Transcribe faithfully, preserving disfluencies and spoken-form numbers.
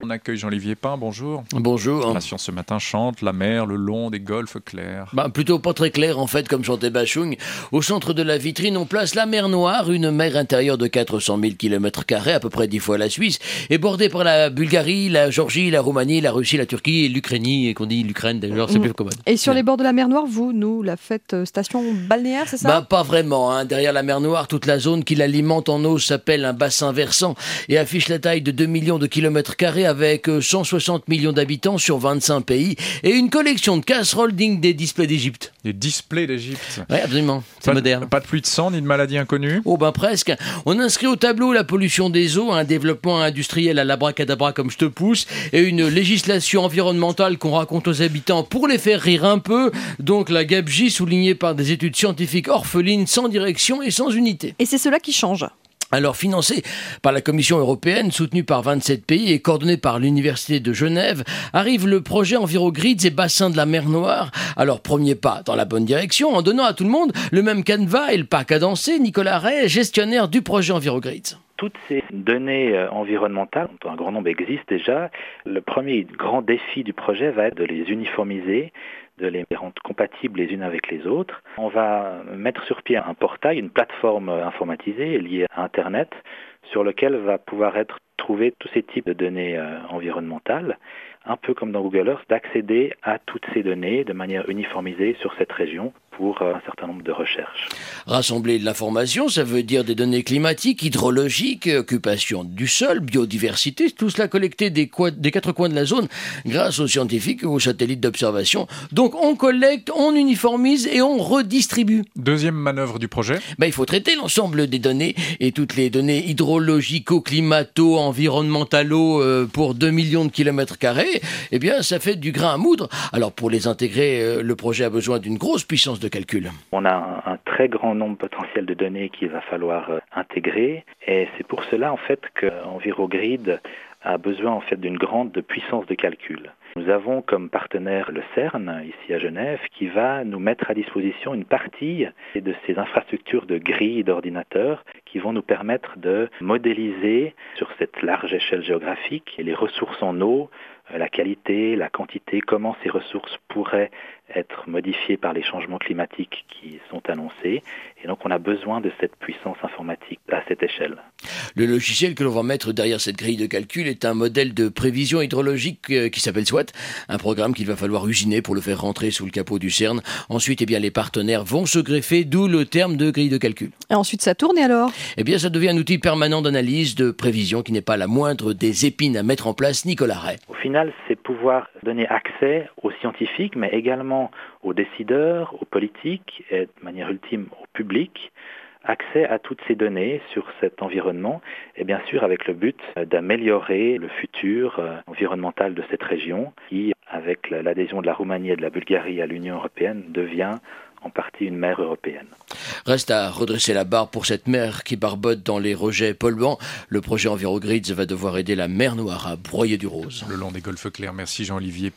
On accueille Jean-Olivier Pain, bonjour. Bonjour. La science ce matin chante la mer le long des golfes clairs. Bah, plutôt pas très clair en fait, comme chantait Bachung. Au centre de la vitrine, on place la mer Noire, une mer intérieure de quatre cent mille kilomètres carrés, à peu près dix fois la Suisse, et bordée par la Bulgarie, la Géorgie, la Roumanie, la Russie, la Turquie et l'Ukraine, et qu'on dit l'Ukraine d'ailleurs, c'est mmh. plus commode. Et sur les bords de la mer Noire, vous, nous, la faites euh, station balnéaire, c'est ça? Bah pas vraiment, hein. Derrière la mer Noire, toute la zone qui l'alimente en eau s'appelle un bassin versant et affiche la taille de deux millions de kilomètres carrés avec cent soixante millions d'habitants sur vingt-cinq pays et une collection de casseroles dignes des displays d'Égypte. Des displays d'Égypte. Oui, absolument, c'est pas moderne. De, pas de pluie de sang ni de maladies inconnues? Oh ben presque. On inscrit au tableau la pollution des eaux, un développement industriel à l'abracadabra comme je te pousse, et une législation environnementale qu'on raconte aux habitants pour les faire rire un peu, donc la gabegie soulignée par des études scientifiques orphelines, sans direction et sans unité. Et c'est cela qui change. Alors financé par la Commission européenne, soutenu par vingt-sept pays et coordonné par l'Université de Genève, arrive le projet EnviroGrids et Bassins de la mer Noire. Alors premier pas dans la bonne direction, en donnant à tout le monde le même canevas et le pas cadencé. Nicolas Ray, gestionnaire du projet EnviroGrids. Toutes ces données environnementales, dont un grand nombre existent déjà, le premier grand défi du projet va être de les uniformiser, de les rendre compatibles les unes avec les autres. On va mettre sur pied un portail, une plateforme informatisée liée à Internet, sur lequel va pouvoir être trouvé tous ces types de données euh, environnementales, un peu comme dans Google Earth, d'accéder à toutes ces données de manière uniformisée sur cette région pour euh, un certain nombre de recherches. Rassembler de l'information, ça veut dire des données climatiques, hydrologiques, occupation du sol, biodiversité, tout cela collecté des, co- des quatre coins de la zone grâce aux scientifiques et aux satellites d'observation. Donc on collecte, on uniformise et on redistribue. Deuxième manœuvre du projet. Ben, il faut traiter l'ensemble des données et toutes les données hydrologico, climato, environnementalo euh, pour deux millions de kilomètres carrés. Eh bien, ça fait du grain à moudre. Alors pour les intégrer, euh, le projet a besoin d'une grosse puissance de calcul. On a un, un très grand nombre potentiel de données qu'il va falloir euh, intégrer et c'est pour cela en fait que EnviroGrid a besoin en fait d'une grande puissance de calcul. Nous avons comme partenaire le CERN, ici à Genève, qui va nous mettre à disposition une partie de ces infrastructures de grilles d'ordinateurs qui vont nous permettre de modéliser sur cette large échelle géographique les ressources en eau, la qualité, la quantité, comment ces ressources pourraient être modifiées par les changements climatiques qui sont annoncés. Et donc on a besoin de cette puissance informatique à cette échelle. Le logiciel que l'on va mettre derrière cette grille de calcul est un modèle de prévision hydrologique qui s'appelle SWAT, un programme qu'il va falloir usiner pour le faire rentrer sous le capot du CERN. Ensuite, eh bien, les partenaires vont se greffer, d'où le terme de grille de calcul. Et ensuite, ça tourne et alors ? Eh bien, ça devient un outil permanent d'analyse, de prévision qui n'est pas la moindre des épines à mettre en place. Nicolas Ray. Au final, c'est pouvoir donner accès aux scientifiques, mais également aux décideurs, aux politiques et de manière ultime au public, accès à toutes ces données sur cet environnement et bien sûr avec le but d'améliorer le futur environnemental de cette région qui, avec l'adhésion de la Roumanie et de la Bulgarie à l'Union européenne, devient en partie une mer européenne. Reste à redresser la barre pour cette mer qui barbote dans les rejets polluants. Le projet EnviroGrids va devoir aider la mer Noire à broyer du rose. Le long des golfes clairs. Merci Jean-Olivier